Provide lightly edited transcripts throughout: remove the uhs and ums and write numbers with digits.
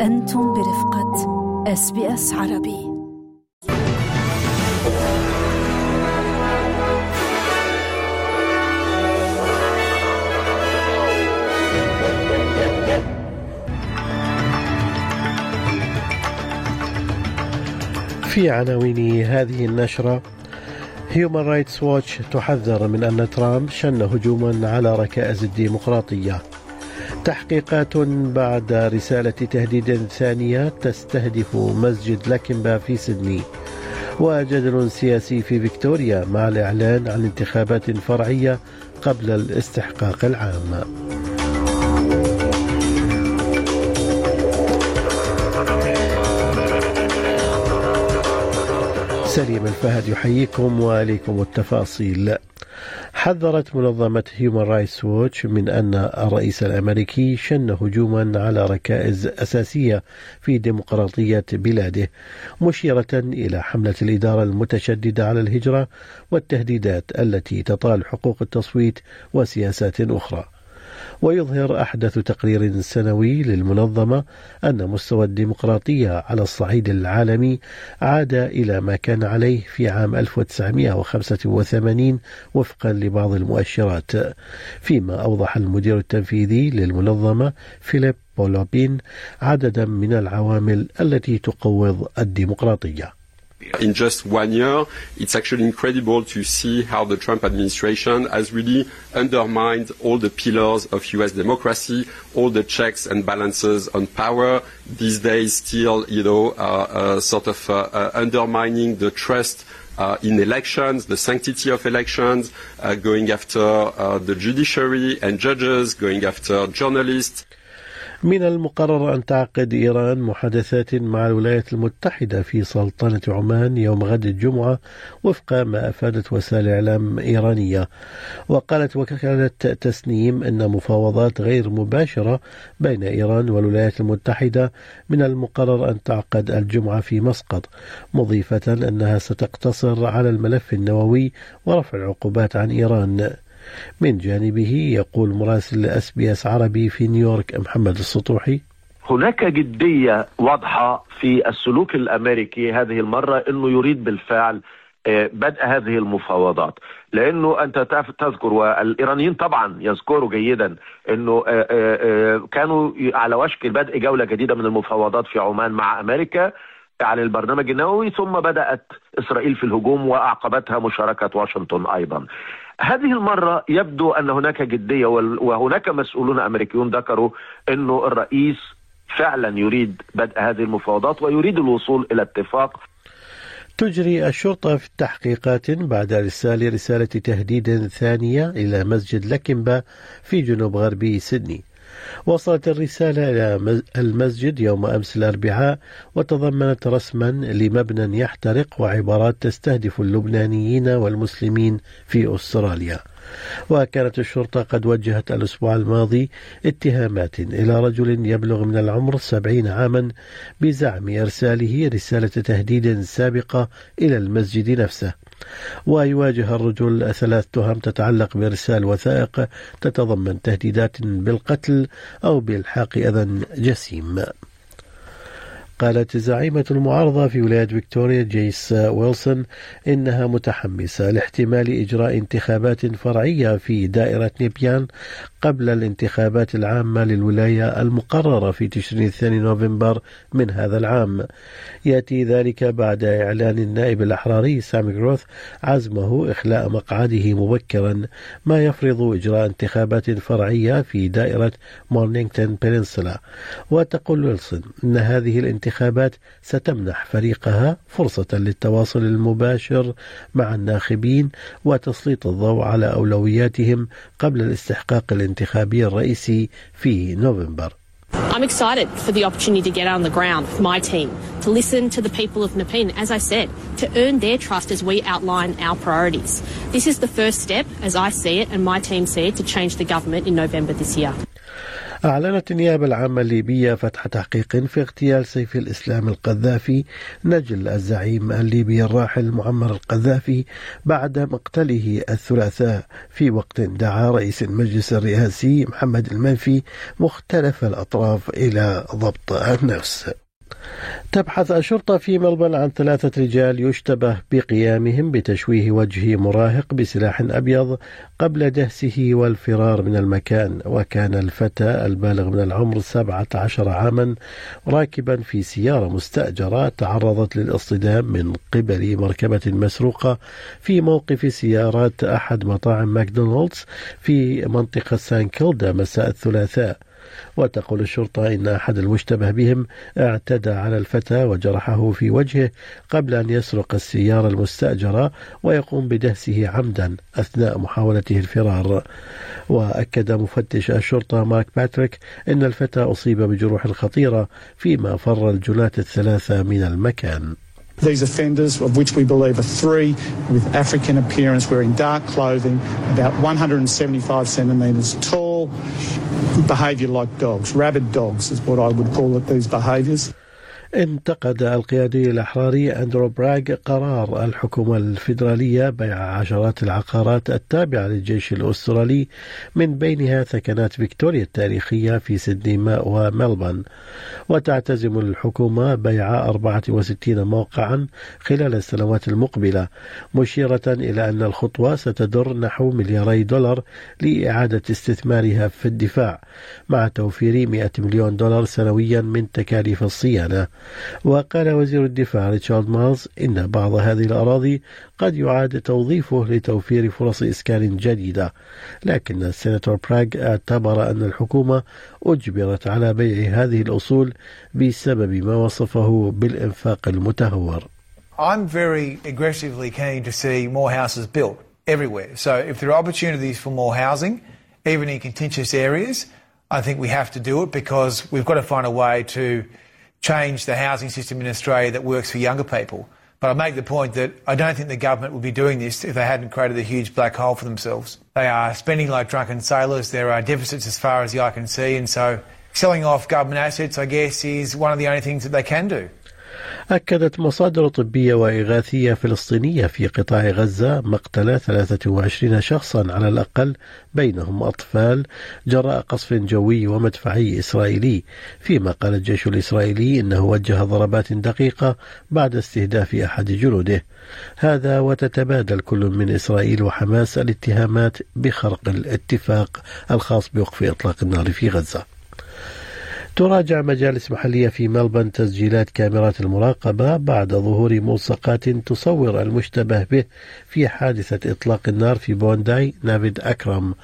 أنتم برفقة SBS عربي. في عناوين هذه النشرة: Human Rights Watch تحذر من أن ترامب شن هجوما على ركائز الديمقراطية. تحقيقات بعد رسالة تهديد ثانية تستهدف مسجد لاكنبا في سيدني. وجدل سياسي في فيكتوريا مع الإعلان عن انتخابات فرعية قبل الاستحقاق العام. سليم الفهد يحييكم وإليكم التفاصيل. حذرت منظمة Human Rights Watch من أن الرئيس الأمريكي شن هجوما على ركائز أساسية في ديمقراطية بلاده، مشيرة إلى حملة الإدارة المتشددة على الهجرة والتهديدات التي تطال حقوق التصويت وسياسات أخرى. ويظهر أحدث تقرير سنوي للمنظمة أن مستوى الديمقراطية على الصعيد العالمي عاد إلى ما كان عليه في عام 1985 وفقا لبعض المؤشرات، فيما أوضح المدير التنفيذي للمنظمة فيليب بولوبين عددا من العوامل التي تقوض الديمقراطية. In just 1 year, it's actually incredible to see how the Trump administration has really undermined all the pillars of U.S. democracy, all the checks and balances on power. These days, still, sort of undermining the trust in elections, the sanctity of elections, going after the judiciary and judges, going after journalists. من المقرر أن تعقد إيران محادثات مع الولايات المتحدة في سلطنة عمان يوم غد الجمعة وفق ما أفادت وسائل إعلام إيرانية. وقالت وكالة تسنيم أن مفاوضات غير مباشرة بين إيران والولايات المتحدة من المقرر أن تعقد الجمعة في مسقط، مضيفة أنها ستقتصر على الملف النووي ورفع العقوبات عن إيران. من جانبه يقول مراسل SBS عربي في نيويورك محمد السطوحي: هناك جدية واضحة في السلوك الأمريكي هذه المرة، أنه يريد بالفعل بدء هذه المفاوضات، لأنه أنت تذكر والإيرانيين طبعا يذكروا جيدا أنه كانوا على وشك بدء جولة جديدة من المفاوضات في عمان مع أمريكا على البرنامج النووي، ثم بدأت إسرائيل في الهجوم وأعقبتها مشاركة واشنطن أيضا. هذه المرة يبدو أن هناك جدية، وهناك مسؤولون أمريكيون ذكروا أنه الرئيس فعلا يريد بدء هذه المفاوضات ويريد الوصول إلى اتفاق. تجري الشرطة في التحقيقات بعد إرسال رسالة تهديد ثانية إلى مسجد لاكنبا في جنوب غربي سيدني. وصلت الرسالة إلى المسجد يوم أمس الأربعاء، وتضمنت رسما لمبنى يحترق وعبارات تستهدف اللبنانيين والمسلمين في أستراليا. وكانت الشرطة قد وجهت الأسبوع الماضي اتهامات إلى رجل يبلغ من العمر 70 عاما بزعم إرساله رسالة تهديد سابقة إلى المسجد نفسه. ويواجه الرجل 3 تهم تتعلق بإرسال وثائق تتضمن تهديدات بالقتل أو بإلحاق أذى جسيم. قالت زعيمة المعارضة في ولاية فيكتوريا جيس ويلسون إنها متحمسة لاحتمال إجراء انتخابات فرعية في دائرة نيبيان قبل الانتخابات العامة للولاية المقررة في تشرين الثاني نوفمبر من هذا العام. يأتي ذلك بعد إعلان النائب الأحراري سامي غروث عزمه إخلاء مقعده مبكرا، ما يفرض إجراء انتخابات فرعية في دائرة مورنينغتون بيننسولا. وتقول ويلسون أن هذه الانتخابات ستمنح فريقها فرصة للتواصل المباشر مع الناخبين وتسليط الضوء على أولوياتهم قبل الاستحقاق الانتخابي الرئيسي في نوفمبر. I'm excited for the opportunity to get on the ground with my team, to listen to the people of Nepean, as I said, to earn their trust as we outline our priorities. This is the first step, as I see it and my team see it, to change the government in November this year. أعلنت النيابة العامة الليبية فتح تحقيق في اغتيال سيف الإسلام القذافي نجل الزعيم الليبي الراحل معمر القذافي بعد مقتله الثلاثاء، في وقت دعا رئيس المجلس الرئاسي محمد المنفي مختلف الأطراف إلى ضبط النفس. تبحث الشرطة في ملبورن عن 3 رجال يشتبه بقيامهم بتشويه وجه مراهق بسلاح أبيض قبل دهسه والفرار من المكان. وكان الفتى البالغ من العمر 17 عاما راكبا في سيارة مستأجرة تعرضت للاصطدام من قبل مركبة مسروقة في موقف سيارات أحد مطاعم ماكدونالدز في منطقة سان كيلدا مساء الثلاثاء. وتقول الشرطة إن أحد المشتبه بهم اعتدى على الفتى وجرحه في وجهه قبل أن يسرق السيارة المستأجرة ويقوم بدهسه عمدا أثناء محاولته الفرار. وأكد مفتش الشرطة مارك باتريك أن الفتى أصيب بجروح خطيرة فيما فر الجناة الثلاثة من المكان. These offenders, of which we believe are 3 with African appearance, wearing dark clothing, about 175 centimetres tall, behaviour like dogs, rabid dogs is what I would call it, these behaviours. انتقد القيادي الأحراري أندرو براغ قرار الحكومة الفيدرالية بيع عشرات العقارات التابعة للجيش الأسترالي من بينها ثكنات فيكتوريا التاريخية في سيدني وملبورن. وتعتزم الحكومة بيع 64 موقعا خلال السنوات المقبلة، مشيرة إلى أن الخطوة ستدر نحو $2 مليار لإعادة استثمارها في الدفاع مع توفير $100 مليون سنويا من تكاليف الصيانة. وقال وزير الدفاع ريتشارد مالز إن بعض هذه الأراضي قد يعاد توظيفه لتوفير فرص إسكان جديدة، لكن السيناتور براغ اعتبر أن الحكومة أجبرت على بيع هذه الأصول بسبب ما وصفه بالإنفاق المتهور. I'm very aggressively keen to see more houses built everywhere. So if there are opportunities for more housing, even in contentious areas, I think we have to do it because we've got to find a way to change the housing system in Australia that works for younger people. But I make the point that I don't think the government would be doing this if they hadn't created a huge black hole for themselves. They are spending like drunken sailors. There are deficits as far as the eye can see. And so selling off government assets, I guess, is one of the only things that they can do. أكدت مصادر طبية وإغاثية فلسطينية في قطاع غزة مقتل 23 شخصا على الأقل بينهم أطفال جراء قصف جوي ومدفعي إسرائيلي، فيما قال الجيش الإسرائيلي إنه وجه ضربات دقيقة بعد استهداف أحد جنوده. هذا وتتبادل كل من إسرائيل وحماس الاتهامات بخرق الاتفاق الخاص بوقف إطلاق النار في غزة. تراجع مجالس محلية في ملبورن تسجيلات كاميرات المراقبة بعد ظهور ملصقات تصور المشتبه به في حادثة إطلاق النار في بونداي نافيد أكرم،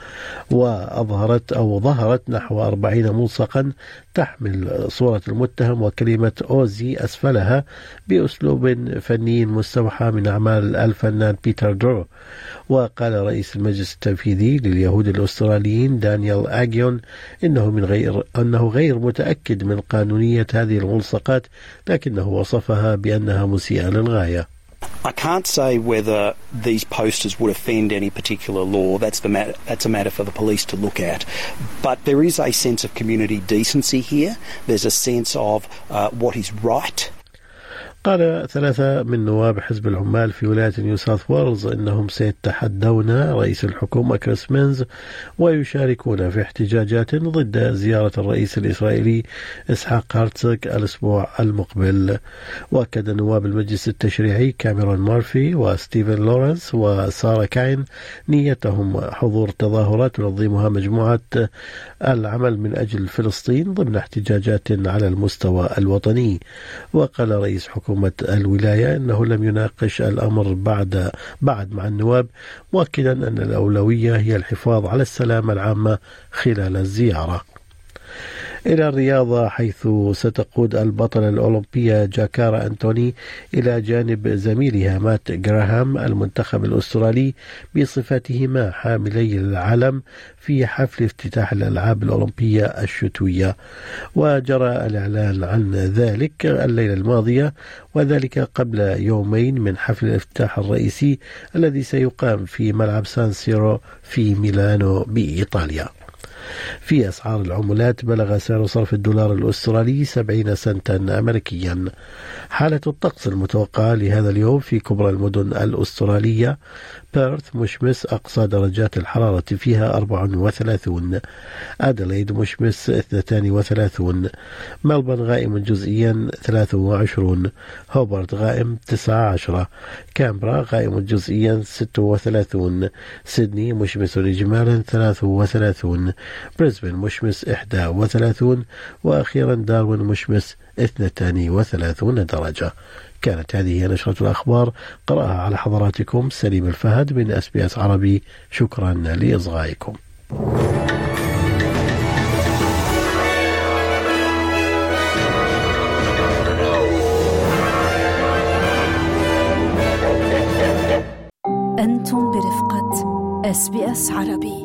ظهرت نحو 40 ملصقا تحمل صورة المتهم وكلمة أوزي أسفلها بأسلوب فني مستوحى من أعمال الفنان بيتر درو. وقال رئيس المجلس التنفيذي لليهود الأستراليين دانيال آجيون أنه غير متأكد من قانونية هذه الملصقات، لكنه وصفها بأنها مسيئة للغاية. I can't say whether these posters would offend any particular law. That's a matter for the police to look at. But there is a sense of community decency here. There's a sense of what is right. قال 3 من نواب حزب العمال في ولاية نيو ساوث ويلز إنهم سيتحدون رئيس الحكومة كريس مينز ويشاركون في احتجاجات ضد زيارة الرئيس الإسرائيلي إسحاق هرتزوغ الأسبوع المقبل. وأكد نواب المجلس التشريعي كاميرون مارفي وستيفن لورنس وسارة كاين نيتهم حضور تظاهرات تنظمها مجموعة العمل من أجل فلسطين ضمن احتجاجات على المستوى الوطني. وقال رئيس حكومة الولاية أنه لم يناقش الأمر بعد مع النواب، مؤكدا أن الأولوية هي الحفاظ على السلامة العامة خلال الزيارة. إلى الرياضة، حيث ستقود البطلة الأولمبية جاكارا أنتوني إلى جانب زميلها مات جراهام المنتخب الأسترالي بصفتهما حاملي العلم في حفل افتتاح الألعاب الأولمبية الشتوية. وجرى الإعلان عن ذلك الليلة الماضية، وذلك قبل يومين من حفل الافتتاح الرئيسي الذي سيقام في ملعب سان سيرو في ميلانو بإيطاليا. في أسعار العملات بلغ سعر صرف الدولار الأسترالي 70 سنتا أمريكيا. حالة الطقس المتوقعة لهذا اليوم في كبرى المدن الأسترالية: بيرث مشمس أقصى درجات الحرارة فيها 34، أديلايد مشمس 32، ملبورن غائم جزئيا 23، هوبارت غائم 19، كامبرا غائم جزئيا 36، سيدني مشمس إجمالا 33، بريسبن مشمس 31، وأخيرا داروين مشمس 32 درجة. كانت هذه نشرة الأخبار، قرأها على حضراتكم سليم الفهد من SBS عربي. شكرا لإصغائكم. أنتم برفقة SBS عربي.